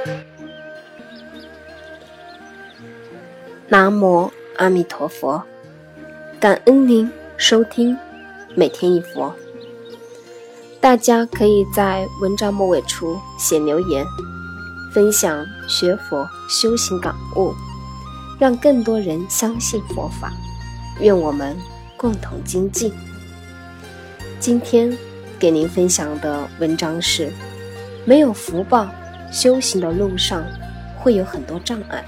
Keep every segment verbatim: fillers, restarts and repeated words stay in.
南无阿弥陀佛，感恩您收听每天一佛。大家可以在文章末尾处写留言，分享学佛修行感悟，让更多人相信佛法。愿我们共同精进。今天给您分享的文章是：没有福报，修行的路上会有很多障碍。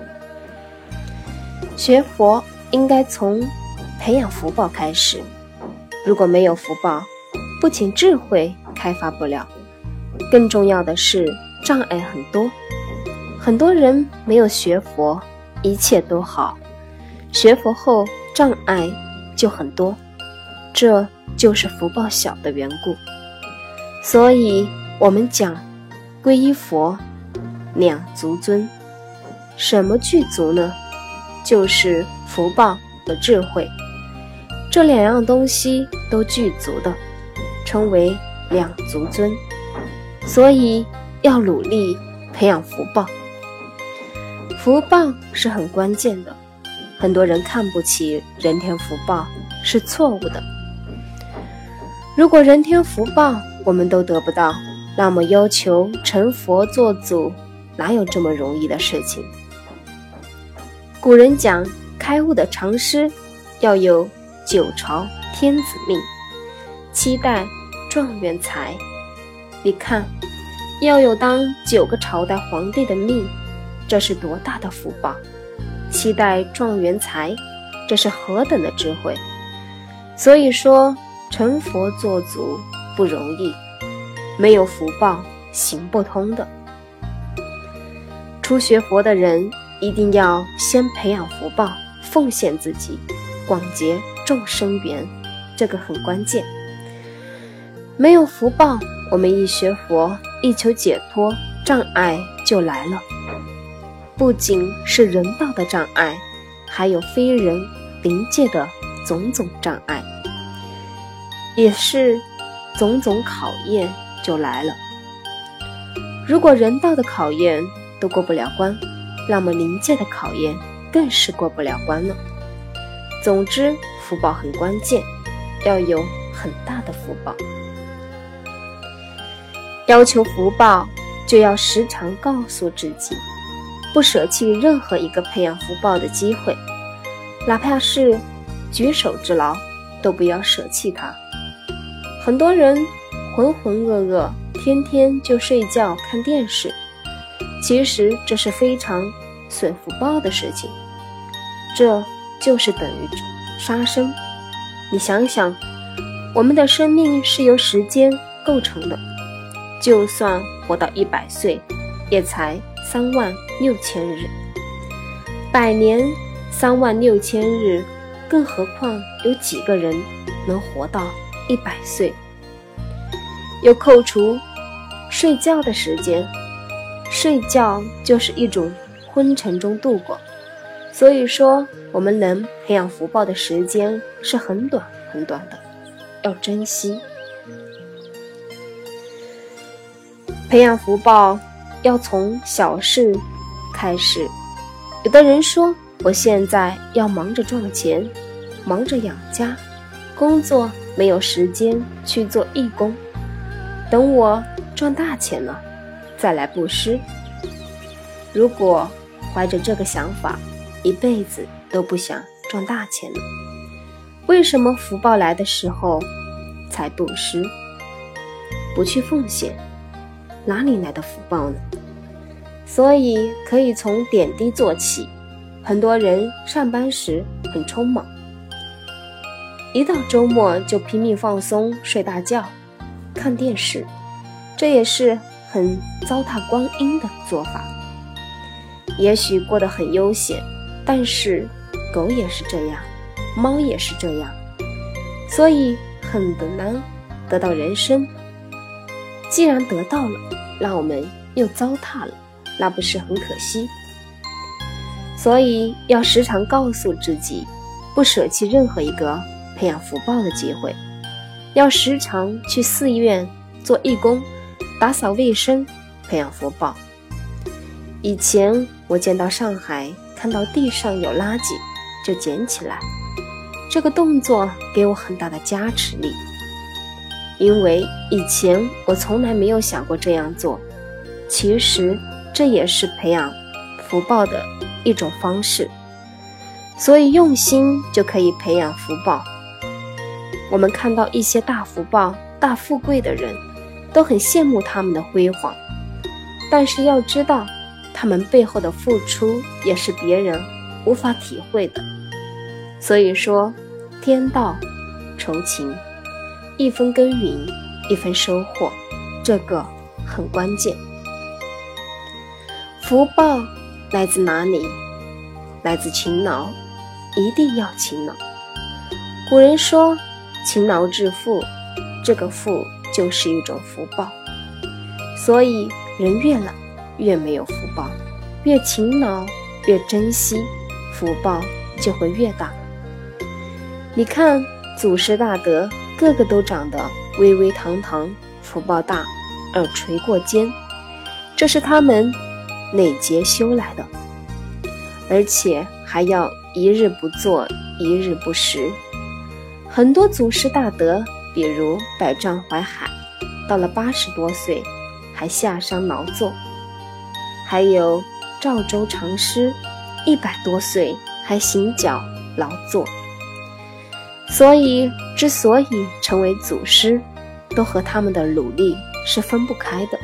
学佛应该从培养福报开始，如果没有福报，不仅智慧开发不了，更重要的是障碍很多。很多人没有学佛，一切都好，学佛后障碍就很多，这就是福报小的缘故。所以我们讲皈依佛，两足尊。什么具足呢？就是福报和智慧，这两样东西都具足的，称为两足尊。所以要努力培养福报。福报是很关键的，很多人看不起人天福报，是错误的。如果人天福报我们都得不到，那么要求成佛做祖，哪有这么容易的事情？古人讲，开悟的常识要有九朝天子命，七代状元才。你看，要有当九个朝代皇帝的命，这是多大的福报！七代状元才，这是何等的智慧！所以说，成佛做祖不容易，没有福报行不通的。初学佛的人一定要先培养福报，奉献自己，广结众生缘，这个很关键。没有福报，我们一学佛，一求解脱，障碍就来了。不仅是人道的障碍，还有非人灵界的种种障碍，也是种种考验就来了。如果人道的考验都过不了关，那么灵界的考验更是过不了关了。总之，福报很关键，要有很大的福报。要求福报，就要时常告诉自己，不舍弃任何一个培养福报的机会，哪怕是举手之劳，都不要舍弃它。很多人浑浑噩噩，天天就睡觉看电视，其实这是非常损福报的事情，这就是等于杀生。你想想，我们的生命是由时间构成的，就算活到一百岁，也才三万六千日，百年三万六千日，更何况有几个人能活到一百岁？又扣除睡觉的时间，睡觉就是一种昏沉中度过，所以说我们能培养福报的时间是很短很短的，要珍惜。培养福报要从小事开始。有的人说，我现在要忙着赚钱，忙着养家，工作没有时间去做义工，等我赚大钱了再来布施。如果怀着这个想法，一辈子都不想赚大钱了，为什么福报来的时候才布施，不去奉献，哪里来的福报呢？所以可以从点滴做起。很多人上班时很匆忙，一到周末就拼命放松，睡大觉，看电视，这也是很糟蹋光阴的做法。也许过得很悠闲，但是狗也是这样，猫也是这样，所以很难得到人生。既然得到了，那我们又糟蹋了，那不是很可惜？所以要时常告诉自己，不舍弃任何一个培养福报的机会，要时常去寺院做义工，打扫卫生，培养福报。 以前我见到上海，看到地上有垃圾就捡起来，这个动作给我很大的加持力，因为以前我从来没有想过这样做。其实这也是培养福报的一种方式，所以用心就可以培养福报。我们看到一些大福报、大富贵的人，都很羡慕他们的辉煌，但是要知道他们背后的付出也是别人无法体会的。所以说天道酬勤，一分耕耘一分收获，这个很关键。福报来自哪里？来自勤劳，一定要勤劳。古人说勤劳致富，这个富就是一种福报。所以人越懒越没有福报，越勤劳越珍惜，福报就会越大。你看祖师大德个个都长得巍巍堂堂，福报大，耳垂过肩，这是他们累劫修来的，而且还要一日不做一日不食。很多祖师大德，比如百丈怀海，到了八十多岁还下山劳作，还有赵州禅师一百多岁还行脚劳作。所以之所以成为祖师，都和他们的努力是分不开的。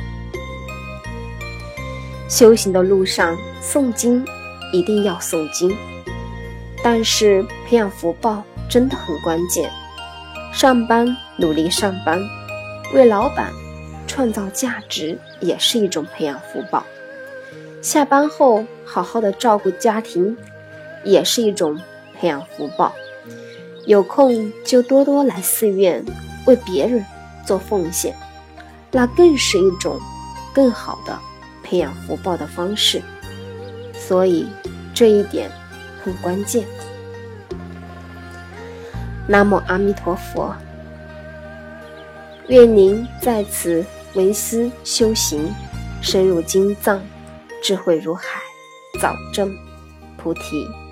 修行的路上诵经一定要诵经，但是培养福报真的很关键。上班努力上班，为老板创造价值也是一种培养福报。下班后好好的照顾家庭也是一种培养福报。有空就多多来寺院为别人做奉献，那更是一种更好的培养福报的方式。所以这一点很关键。南无阿弥陀佛。愿您在此闻思修行，深入经藏，智慧如海，早证菩提。